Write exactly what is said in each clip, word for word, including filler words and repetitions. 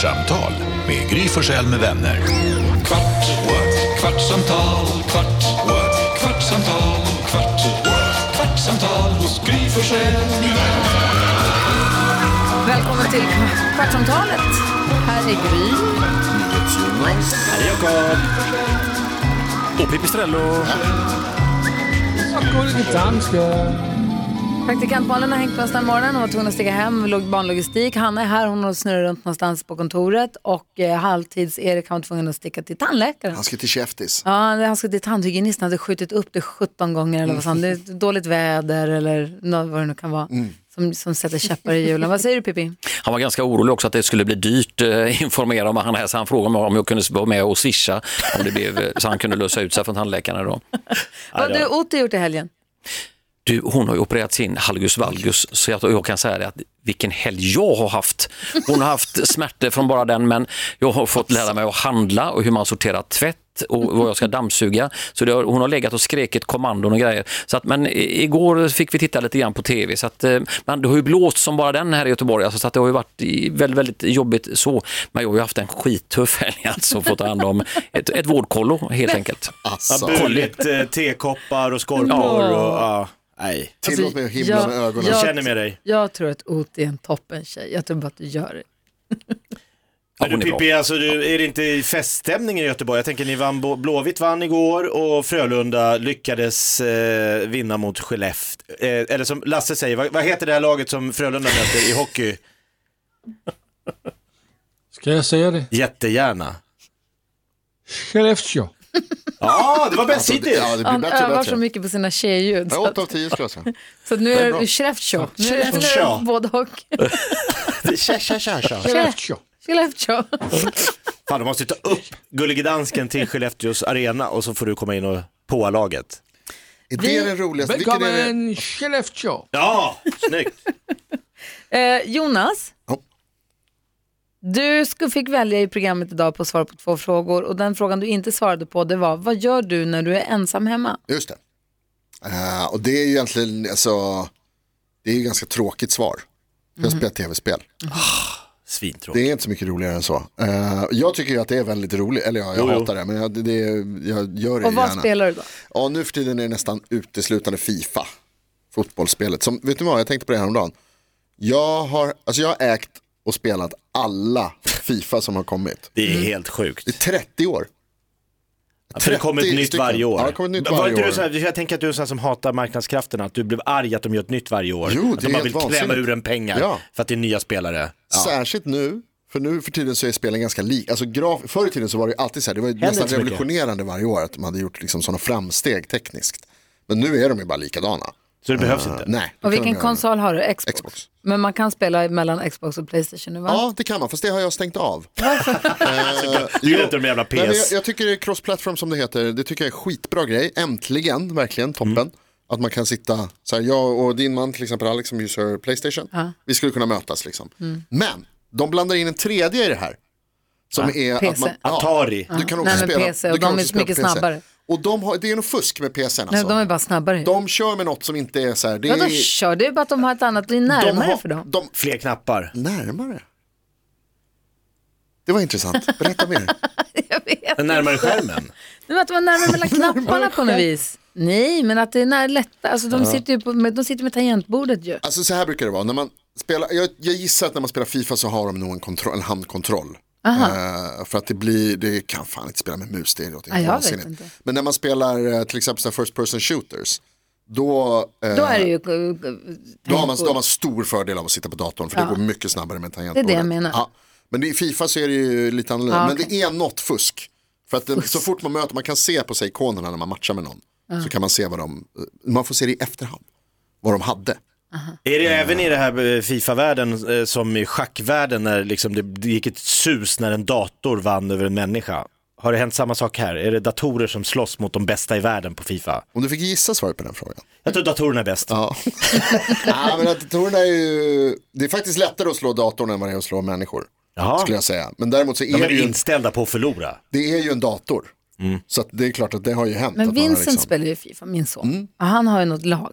Kvartsamtal med Gry Forssell med vänner. Kvart, what? Kvartsamtal, kvart, what? Kvartsamtal, kvart, what? Kvartsamtal hos Gry Forssell med vänner. Välkommen till Kvartsamtalet. Här är Gry. Jonas. Här är Jakob. Och Pipistrello. Praktikant Malin har hängt på oss den morgonen. Hon var tvungen att stiga hem, låg barnlogistik. Hanna är här, hon har snurrat runt någonstans på kontoret. Och eh, halvtids-Erik var tvungen att sticka till tandläkaren. Han ska till käftis. Ja, han ska till tandhygienisten. Han hade skjutit upp det sjutton gånger. Eller vad sånt. Det är dåligt väder eller något, vad det nu kan vara. Mm. Som, som sätter käppar i hjulen. Vad säger du, Pippi? Han var ganska orolig också att det skulle bli dyrt eh, informera om han här. Så han frågade mig om jag kunde vara med och swisha. Om det blev, så han kunde lösa ut sig från tandläkarna då. Vad har du Ote gjort i helgen? Du, hon har ju opererat sin halgus valgus, så jag, jag kan säga det att vilken helg jag har haft. Hon har haft smärtor från bara den, men jag har fått lära mig att handla och hur man sorterar tvätt och vad jag ska dammsuga. Så det har, hon har legat och skräkit kommandon och grejer. Så att, men igår fick vi titta lite grann på tv. Så att, men det har ju blåst som bara den här i Göteborg. Alltså, så att det har ju varit väldigt, väldigt jobbigt så. Men jag har ju haft en skittuff helg alltså, fått ta hand om ett, ett vårdkollo helt enkelt. Alltså. Bulligt, eh, tekoppar och skorpor och... Ja. Nej. Tillåt mig att himla jag, med ögonen. Jag känner med dig. Jag tror att Ote är en toppen tjej. Jag tror bara att du gör det. Men du Pippi, alltså, du, är det inte feststämning i Göteborg? Jag tänker ni vann, Blåvitt vann igår och Frölunda lyckades eh, vinna mot Skellefteå. Eh, eller som Lasse säger, vad, vad heter det här laget som Frölunda möter i hockey? Ska jag säga det? Jättegärna. Skellefteå. Ja, det var bäst hittills. Ja, det blir Han bättre och övar bättre. så mycket på sina tjejljud. Ja, åtta av tio skulle jag säga. Så att nu är det Skellefteå. Nu är det Skellefteå. både och. Tja, tja, tja, tja. Skellefteå. Skellefteå. Fan, du måste ta upp Gullige Dansken till Skellefteås arena och så får du komma in och på laget. Är det det roligaste? Vilken är det? Välkommen Skellefteå. Ja, snyggt. Eh, Jonas, Ja. du sk- fick välja i programmet idag på att svara på två frågor. Och den frågan du inte svarade på, det var: vad gör du när du är ensam hemma? Just det. Uh, och det är ju egentligen, alltså, det är ju ganska tråkigt svar. Jag Mm. spelar tv-spel. Svintråkigt. Det är inte så mycket roligare än så. Uh, jag tycker ju att det är väldigt roligt, eller ja, jag Jo, jo. hatar det, men jag, det, jag gör det Och vad gärna. spelar du då? Ja, nu för tiden är det nästan uteslutande FIFA. Fotbollsspelet. Som, vet du vad, jag tänkte på det här om dagen. Jag har, alltså jag har ägt och spelat alla FIFA som har kommit. Det är helt sjukt. I trettio år. Ja, för det kommer ett nytt stycken. varje år. Ja, det kommer ett nytt Var varje inte du år. så här, jag tänker att du är en sån som hatar marknadskrafterna. Att du blev arg att de gör ett nytt varje år. Jo, att det de är bara vill helt klämma vansinnigt. ur en pengar Ja. för att det är nya spelare. Ja. Särskilt nu, för nu för tiden så är spelen ganska lik. Alltså graf, förr i tiden så var det ju alltid så här, det var ju nästan inte så mycket. revolutionerande varje år att de hade gjort liksom sådana framsteg tekniskt. Men nu är de ju bara likadana. Så det behövs Uh, inte. Nej. det Och kan vilken de göra. konsol har du? Xbox. Xbox. Men man kan spela mellan Xbox och PlayStation nu, va? Ja, det kan man, fast det har jag stängt av. Du gillar inte de jävla P S. Nej, men jag, jag tycker det är cross-platform som det heter. Det tycker jag är skitbra grej. Äntligen, verkligen, toppen. Mm. Att man kan sitta, så här, jag och din man till exempel Alex som user PlayStation. Ja. Vi skulle kunna mötas liksom. Men, de blandar in en tredje i det här. Som är P C. att man, ja, Atari. du kan också Nej, men spela, P C, du och kan de är också spela mycket på P C. snabbare. Och de har, det är nog fusk med P C:n Nej, alltså. de är bara snabbare. De kör med något som inte är så här. Det Vadå är, kör? Det är bara att de har ett annat, det är de närmare har, för dem. de, Fler knappar. närmare. Det var intressant. Berätta mer. Jag vet. Den närmare skärmen. Men att de var närmare mellan knapparna på något vis. Nej, men att det är när lätta. Alltså de sitter ju på, med, de sitter med tangentbordet ju. Alltså så här brukar det vara. När man spelar, jag, jag gissar att när man spelar FIFA så har de nog en, kontroll, en handkontroll. Uh, för att det blir, det kan fan inte spela med mus, det är något Ja, jag vet vansinnigt. inte. Men när man spelar uh, till exempel så här first person shooters, då, uh, Då är det ju... då, har man, då har man stor fördel av att sitta på datorn, för Ja. det går mycket snabbare med tangentbordet. Det är det jag menar. Ja. Men i FIFA så är det ju lite annorlunda. Ja, Men okej. det är något fusk. För att det, så fort man möter, man kan se på sig ikonerna när man matchar med någon. Så kan man se vad de, man får se det i efterhand. Vad de hade. Är det även i det här FIFA-världen eh, som i schackvärlden när liksom det, det gick ett sus när en dator vann över en människa? Har det hänt samma sak här? Är det datorer som slåss mot de bästa i världen på FIFA? Om du fick gissa svaret på den frågan. Jag tror datorerna är bäst. Ja. Ja, men att datorerna är ju, det är faktiskt lättare att slå datorn än vad det är att slå människor. Jaha. Skulle jag säga. Men däremot så är De är det ju, inställda på att förlora. det är ju en dator. Så att det är klart att det har ju hänt. Men att man har Vincent liksom, spelar ju FIFA, min son. Och han har ju något lag.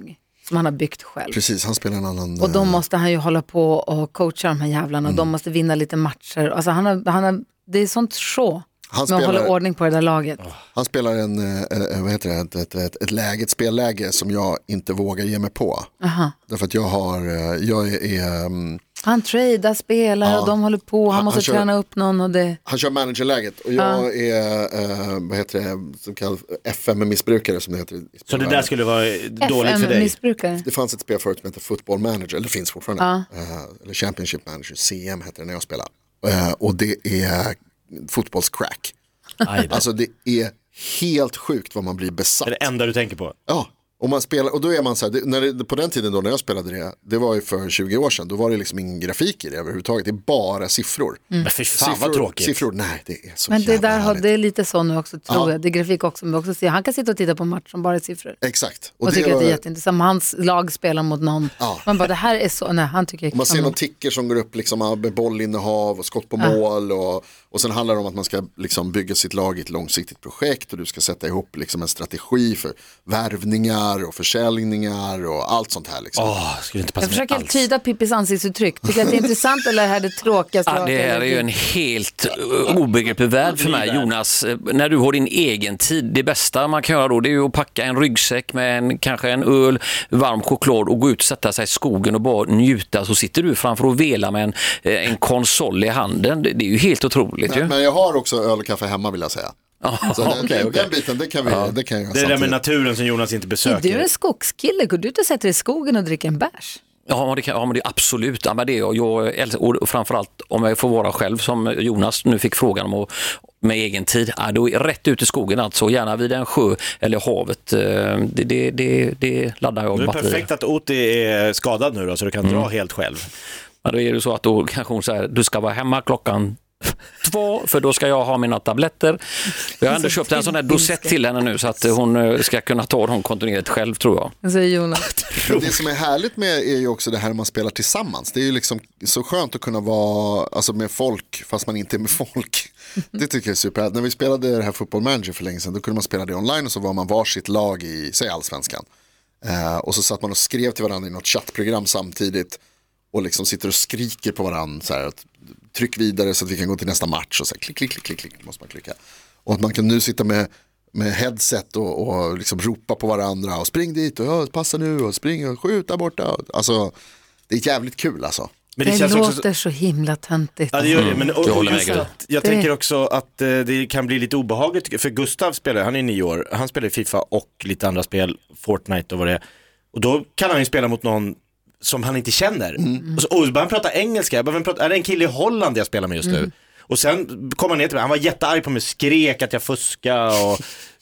som han har byggt själv. Precis, han spelar en annan... Och då måste han ju hålla på och coacha de här jävlarna. Mm. De måste vinna lite matcher. Alltså han har, han har, det är sånt show. Han spelar, håller ordning på det där laget. Han spelar en, en, vad heter det, ett, ett, ett, ett läge, ett spelläge som jag inte vågar ge mig på. Aha. Därför att jag har, jag är... är han tradar spelare ja. och de håller på, han, han måste han kör, träna upp någon och det... Han kör managerläget och jag ja. är, uh, vad heter det, som kallas F M-missbrukare som det heter. Så det där skulle vara dåligt för dig? Missbrukare. Det fanns ett spel förut som heter Football Manager, eller det finns fortfarande. Ja. Uh, eller Championship Manager, C M heter det när jag spelar. Uh, och det är fotbollscrack. Alltså det är helt sjukt vad man blir besatt. Det är det enda du tänker på? Ja. Och, man spelar, och då är man så här, det, när det, på den tiden då när jag spelade det, det var ju för tjugo år sedan, då var det liksom ingen grafik i det överhuvudtaget, det är bara siffror. Mm. Men för fan siffror, vad tråkigt. Siffror, nej det är så men det jävla där har, det är lite så nu också tror ja. jag, det är grafik också, men också se, han kan sitta och titta på match som bara är siffror. Exakt. Och, och tycker var... att det är jätteintressant, hans lag spelar mot någon, ja. man bara det här är så, nej han tycker och man ser någon ticker som går upp liksom med bollinnehav och skott på ja. mål och, och sen handlar det om att man ska liksom bygga sitt lag i ett långsiktigt projekt och du ska sätta ihop liksom en strategi för värvningar och försäljning och allt sånt här liksom. Oh, skulle inte passa jag försöker alls. tyda Pippis ansiktsuttryck. Tycker att det är intressant eller är det tråkigaste? Ja, det här är ju en helt obegriplig värld för mig, Jonas. När du har din egen tid, det bästa man kan göra då det är ju att packa en ryggsäck med en, kanske en öl, varm choklad och gå ut och sätta sig i skogen och bara njuta. Så sitter du framför och vela med en, en konsol i handen. Det, det är ju helt otroligt. Men, ju. men jag har också öl och kaffe hemma vill jag säga. Oh, så den, okay, okay. den biten, det kan vi, ja. det kan jag Det är det med naturen som Jonas inte besöker. Är du en skogskille? Går du ut och sätter dig i skogen och dricker en bärs? Ja, det kan, ja men det är absolut. Ja, men det är jag, jag, och framförallt om jag får vara själv som Jonas nu fick frågan om att, med egen tid. Ja, då är rätt ut i skogen alltså, gärna vid en sjö eller havet. Det, det, det, det laddar jag batterier. Det är perfekt att Oti är skadad nu då, så du kan mm. dra helt själv. Ja, då är det så att då kanske hon säger, du ska vara hemma klockan två, för då ska jag ha mina tabletter. Jag har ändå köpt en sån här dosett till henne nu så att hon ska kunna ta dem kontinuerligt själv, tror jag. Alltså, Jonas. Det som är härligt med är ju också det här man spelar tillsammans. Det är ju liksom så skönt att kunna vara alltså med folk fast man inte är med folk. Det tycker jag är super. När vi spelade det här Football Manager för länge sedan, då kunde man spela det online och så var man varsitt lag i, säg allsvenskan. Uh, och så satt man och skrev till varandra i något chattprogram samtidigt och liksom sitter och skriker på varandra så här att tryck vidare så att vi kan gå till nästa match och så här, klick, klick, klick, klick, klick måste man klicka. Och att man kan nu sitta med, med headset och, och liksom ropa på varandra och spring dit och ja, passa nu och spring och skjut där borta. Alltså, det är jävligt kul alltså. Men det, det känns låter också så himla töntigt. Ja, det gör det, men och, och just att, jag det... tänker också att eh, det kan bli lite obehagligt för Gustav spelar, han är nio år, han spelar i FIFA och lite andra spel, Fortnite och vad det är. Och då kan han ju spela mot någon som han inte känner. Mm. Och så och han pratar engelska. Jag bara, prata, är det en kille i Holland jag spelar med just nu? Mm. Och sen kom han ner till mig. Han var jättearg på mig, skrek att jag fuskade och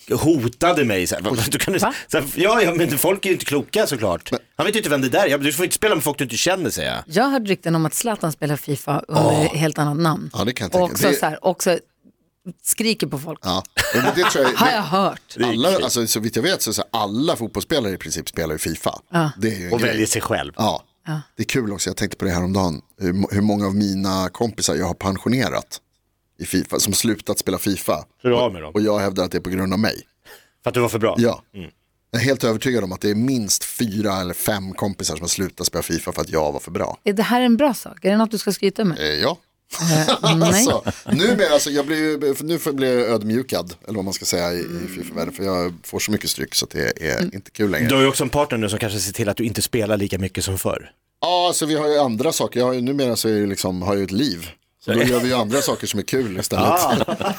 hotade mig. Så här, du kan, så här, ja, ja, men folk är ju inte kloka såklart. Han vet ju inte vem det där är. Du får inte spela med folk du inte känner, säger jag. Jag hörde rykten om att Zlatan spelar FIFA under oh. helt annat namn. Ja, det kan jag tänka. Och också, det... så här, också skriker på folk. Ja, men det tror jag, har jag hört. Alla, alltså, så vitt jag vet så, så alla fotbollsspelare i princip spelar i FIFA. Ja. Det är ju och grej. Väljer sig själv. Ja. Ja. Det är kul också, jag tänkte på det här om dagen. Hur, hur många av mina kompisar jag har pensionerat i FIFA, som slutat spela FIFA. Så du har med dem? Och jag hävdar att det är på grund av mig. För att du var för bra? Ja. Mm. Jag är helt övertygad om att det är minst fyra eller fem kompisar som har slutat spela FIFA för att jag var för bra. Är det här en bra sak? Är det något du ska skryta med? Eh, ja. Uh, nej. alltså, numera, alltså, jag blir, nu blir jag ödmjukad, eller vad man ska säga i, i FIFA-världen, för jag får så mycket stryk så att det är mm. inte kul längre. Du har ju också en partner nu som kanske ser till att du inte spelar lika mycket som förr. Ja, alltså vi har ju andra saker. Jag har ju, numera så är det liksom, har jag ju ett liv. Så då gör vi ju andra saker som är kul istället. Ah.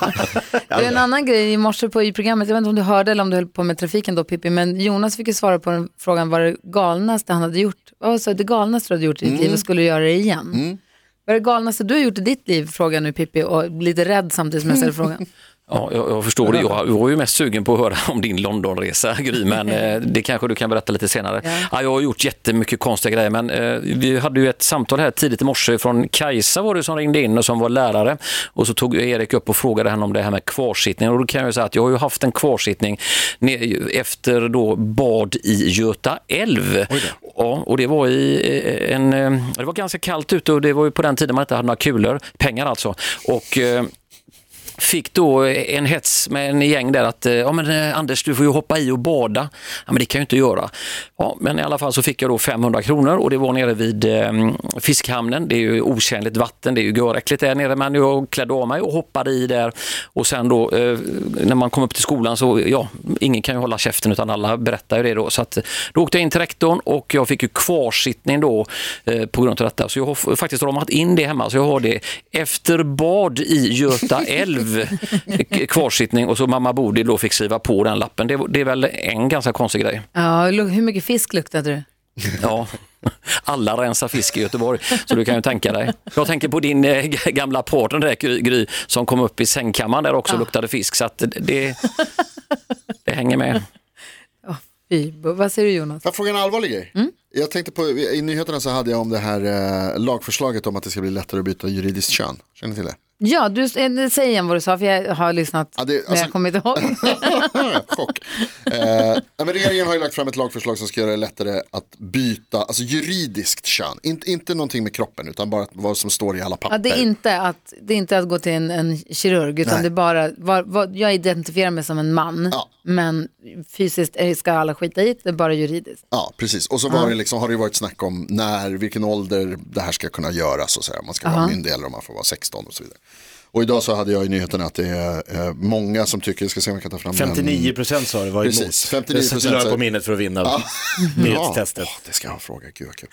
Det är en annan grej i morse på i programmet. Jag vet inte om du hörde eller om du höll på med trafiken då, Pippi. Men Jonas fick ju svara på den frågan, vad det galnaste han hade gjort. Vad var det galnaste du hade gjort i ditt mm. liv och skulle göra det igen? Mm. Vad är det galnaste du har gjort i ditt liv, frågar nu Pippi, och lite rädd samtidigt som jag ställer frågan. Ja, jag, jag förstår det. Jag var ju mest sugen på att höra om din Londonresa, Gry, men eh, det kanske du kan berätta lite senare. Ja. Ja, jag har gjort jättemycket konstiga grejer, men eh, vi hade ju ett samtal här tidigt i morse från Kajsa var det som ringde in och som var lärare, och så tog Erik upp och frågade henne om det här med kvarsittning, och då kan jag ju säga att jag har ju haft en kvarsittning efter då bad i Göta älv. Ja, och det var i en, det var ganska kallt ute och det var ju på den tiden man inte hade några kulor, pengar alltså, och fick då en hets med en gäng där att ja men Anders, du får ju hoppa i och bada. Ja men det kan jag inte göra. Ja, men i alla fall så fick jag då femhundra kronor och det var nere vid eh, fiskhamnen. Det är ju otjänligt vatten, det är ju göräckligt där nere, men jag klädde av mig och hoppade i där och sen då eh, när man kom upp till skolan så ja, ingen kan ju hålla käften utan alla berättar ju det då. Så att då åkte jag in till rektorn och jag fick ju kvarsittning då eh, på grund av detta. Så jag har faktiskt ramat in det hemma så jag har det efter bad i Göta älv kvarsittning och så mamma Bodil då fick skriva på den lappen. Det, det är väl en ganska konstig grej. Ja, hur mycket fisk luktade du? Ja, alla rensar fisk i Göteborg så du kan ju tänka dig. Jag tänker på din eh, gamla partner där Gry som kom upp i sängkammaren där också ja. luktade fisk så att det, det hänger med. Oh, fy. Vad säger du Jonas? Jag frågar en allvarlig grej. Mm? Jag tänkte på, i nyheterna så hade jag om det här eh, lagförslaget om att det ska bli lättare att byta juridiskt kön. Känner ni till det? Ja, du säger igen vad du sa för jag har lyssnat ja, det, alltså, men jag kommer inte ihåg. Chock. Eh, men regeringen har ju lagt fram ett lagförslag som ska göra det lättare att byta, alltså juridiskt kön. Inte, inte någonting med kroppen utan bara vad som står i alla papper. Ja, det, är inte att, det är inte att gå till en, en kirurg utan Nej. det är bara, var, var, jag identifierar mig som en man ja. men fysiskt ska alla skita i det är bara juridiskt. Ja, precis. Och så var det liksom, har det varit snack om när, vilken ålder det här ska kunna göras och så här. Man ska vara myndig eller om man får vara sexton och så vidare. Och idag så hade jag i nyheterna att det är eh, många som tycker, jag ska se om jag kan ta fram femtionio procent sa det var emot. Precis, femtionio procent. Det sätter på minnet för att vinna ja. nyhetstestet. Ja, det ska jag fråga, gud vad kul.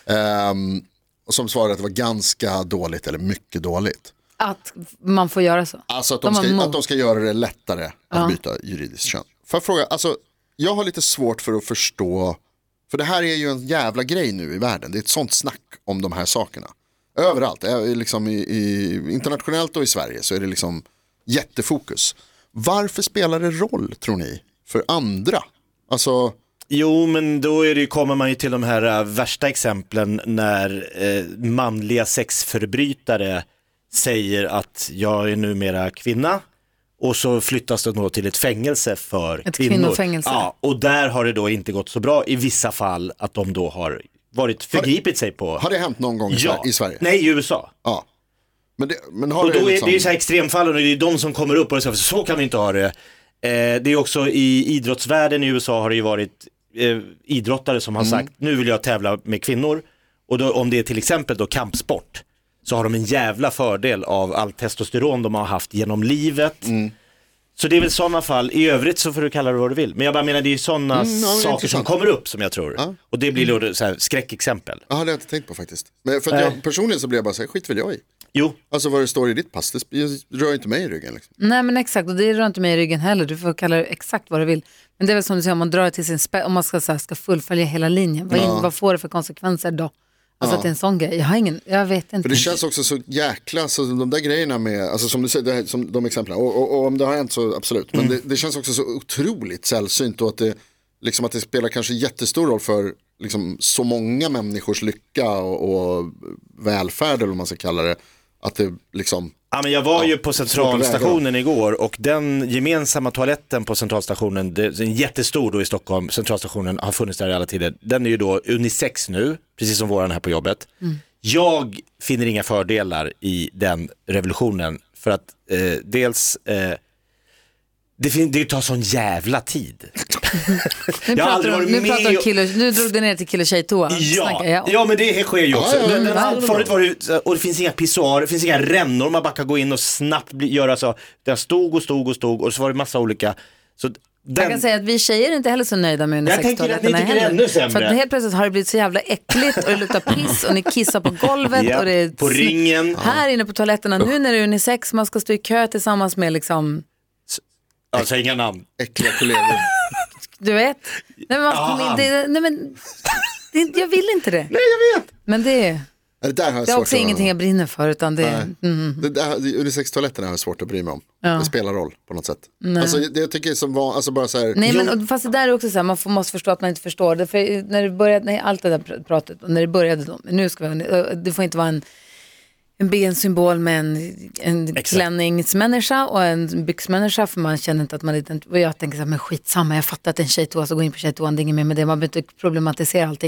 Um, och som svarade att det var ganska dåligt eller mycket dåligt. Att man får göra så? Alltså att de, de ska, att de ska göra det lättare att ja. byta juridiskt kön. För att fråga, alltså jag har lite svårt för att förstå, för det här är ju en jävla grej nu i världen. Det är ett sånt snack om de här sakerna. Överallt, liksom i, i, internationellt och i Sverige så är det liksom jättefokus. Varför spelar det roll, tror ni, för andra? Alltså... Jo, men då är det, kommer man ju till de här uh, värsta exemplen när uh, manliga sexförbrytare säger att jag är numera kvinna och så flyttas det då till ett fängelse för ett kvinnor. Kvinnofängelse. Ja, och där har det då inte gått så bra i vissa fall att de då har varit förgripit sig på. Har det hänt någon gång ja. i Sverige? Nej, i U S A. Ja. Men det, men har och då det, liksom... är det är så här extremfallen och det är de som kommer upp och säger så kan vi inte ha det. Eh, det är också i idrottsvärlden i U S A har det ju varit eh, idrottare som har mm. sagt nu vill jag tävla med kvinnor och då, om det är till exempel då kampsport så har de en jävla fördel av all testosteron de har haft genom livet. Mm. Så det är väl sådana fall. I övrigt så får du kalla det vad du vill. Men jag bara menar det är sådana mm, ja, saker som kommer upp som jag tror. Ja. Och det blir då så här skräckexempel. Ja, det har jag inte tänkt på faktiskt. Men för att jag, personligen så blir jag bara så här, skit väl jag i. Jo. Alltså vad det står i ditt pass, det rör inte mig i ryggen. Liksom. Nej men exakt, och det rör inte mig i ryggen heller. Du får kalla det exakt vad du vill. Men det är väl som du säger, om man drar till sin spä- om man ska, så här, ska fullfölja hela linjen. Vad, ja. vad får det för konsekvenser då? Alltså ja. att det är en sån grej. Jag har ingen, jag vet inte. För det känns också så jäkla, så de där grejerna med, alltså som du säger, det här, som de exemplen, och, och, och om det har hänt så absolut. Men mm. det, det känns också så otroligt sällsynt och att det, liksom att det spelar kanske jättestor roll för liksom, så många människors lycka och, och välfärd eller vad man ska kalla det. Att det liksom... Ja, men jag var ja, ju på centralstationen igår och den gemensamma toaletten på centralstationen, det är en jättestor då i Stockholm, centralstationen har funnits där i alla tider. Den är ju då unisex nu, precis som våran här på jobbet. Mm. Jag finner inga fördelar i den revolutionen för att eh, dels eh, det, fin- det tar sån jävla tid. Nu pratar du med... kille, nu drog du ner till kille tjej toa. Ja, ja. ja, men det sker ju också. Ja, ja, ja, ja. Förut var det, och det finns inga pissoarer, det finns inga rännor man bara kan gå in och snabbt bli, göra så. Den stod och stod och stod och så var det massa olika. Så den... Jag kan säga att vi tjejer är inte heller så nöjda med unisextoaletterna heller. Jag ännu sämre. För att helt plötsligt har det blivit så jävla äckligt och det luktar piss och ni kissar på golvet ja, och det är på ringen. Här inne på toaletterna, nu när det är unisex, man ska stå i kö tillsammans med liksom... Alltså inga namn. Äckliga kollegor. Du vet? Nej men, man in, det, nej, men det, jag vill inte det. Nej, jag vet. Men det, det, där har jag det är också att... ingenting jag brinner för. Utan det, mm. det där, unisex-toaletterna har jag svårt att bry mig om. Ja. Det spelar roll på något sätt. Alltså, det jag tycker som var, alltså bara så här... Nej, men fast det där är också så här, man får, måste förstå att man inte förstår det. För när det började, nej, allt det där pratet, och när det började då, nu ska vi, det får inte vara en en bensymbol med en, en klänningsmänniska och en byxmänniska, för man känner inte att man inte, och jag tänker så här, men skitsamma, jag fattar att en tjejtoa så går in på tjejtoan, det är inget mer med det, man behöver inte problematisera allting.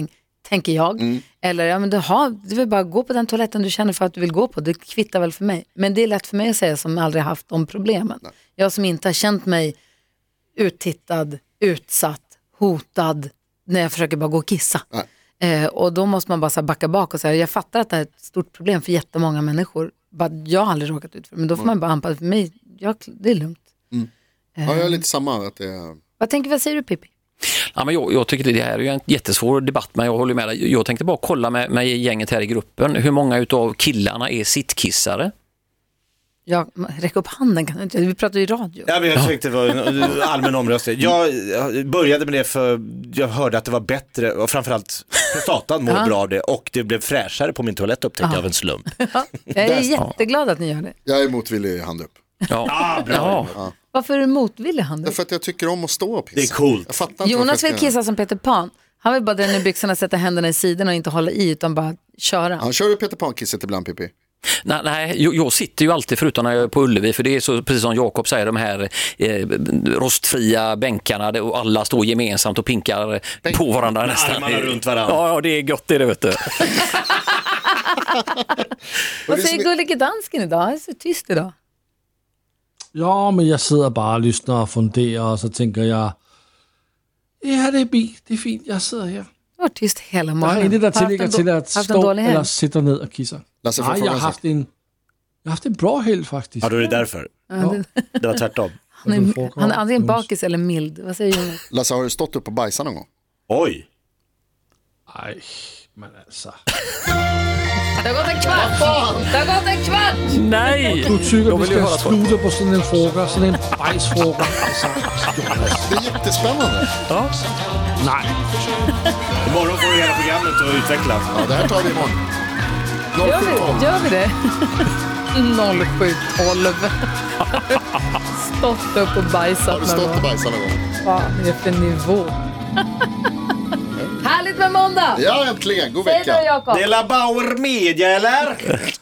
tänker jag. Mm. Eller, ja men du, har, du vill bara gå på den toaletten du känner för att du vill gå på. Det kvittar väl för mig. Men det är lätt för mig att säga som aldrig haft de problemen. Nej. Jag som inte har känt mig uttittad, utsatt, hotad när jag försöker bara gå och kissa. Eh, och då måste man bara så här backa bak och säga, jag fattar att det är ett stort problem för jättemånga människor. Bara, jag har aldrig råkat ut för det. Men då får mm. man bara anpassa för mig. Jag, det är lugnt. Mm. Ja, jag är lite samma. Att det är... Vad tänker, vad säger du Pippi? Ja, men jag, jag tycker det här är ju en jättesvår debatt, men jag håller med dig. Jag tänkte bara kolla med, med gänget här i gruppen. Hur många utav killarna är sittkissare? Ja, räck upp handen kan du inte. Vi pratar ju i radio. Ja, men jag tänkte det var en allmän omröstning. Jag började med det för jag hörde att det var bättre och framförallt prostatan mår bra av det och det blev fräschare på min toalett upptäckte jag av en slump. Ja, jag är jätteglad att ni gör det. Jag är motvillig hand upp. Ja, ah, bra. Ja. Varför är du motvillig hand upp? Därför att jag tycker om att stå och pissa. Det är coolt. Jonas vill kissa som Peter Pan. Han vill bara dra ner byxorna, sätta händerna i sidorna och inte hålla i utan bara köra. Han kör ju Peter Pan-kisset ibland, Pippi. Nej, nej jag, jag sitter ju alltid förutom när jag är på Ullevi, för det är så, precis som Jakob säger, de här eh, rostfria bänkarna där och alla står gemensamt och pinkar Bänk. på varandra nästan. Armarna runt varandra. Ja, det är gott det, vet du. Vad säger Gullige Dansken idag? Han är så tyst idag. Ja, men jag sitter bara och lyssnar och funderar och så tänker jag, ja det är fint, det är fint, jag sitter här. Du var tyst hela morgonen. Jag har inte där tillägga till att stå eller sitta ner och kissa. Lasse, Nej, jag har haft en, jag har haft en bra helg faktiskt. Ja, då är det därför. Ja. Det var tvärtom. Han är, han är antingen bakis eller mild. Vad säger Jonas? Lasse, har du stått upp och bajsat någon gång? Oj. Nej, men alltså. Det har gått en kvart! Det har gått en kvart! Nej! Du tycker vi ska sluta på sådan en fråga, sådan en bajsfråga. Alltså, det är jättespännande. Ja. Nej. Imorgon får du hela programmet och utveckla. Ja, det här tar vi imorgon. Gör vi, gör vi det? noll sju tolv Stått upp och bajsat. Har du stått och bajsat någon gång? Vad är det för nivå? Härligt med måndag! Ja, äntligen. God vecka. Säg då, Jakob. Det är La Bauer Media, eller?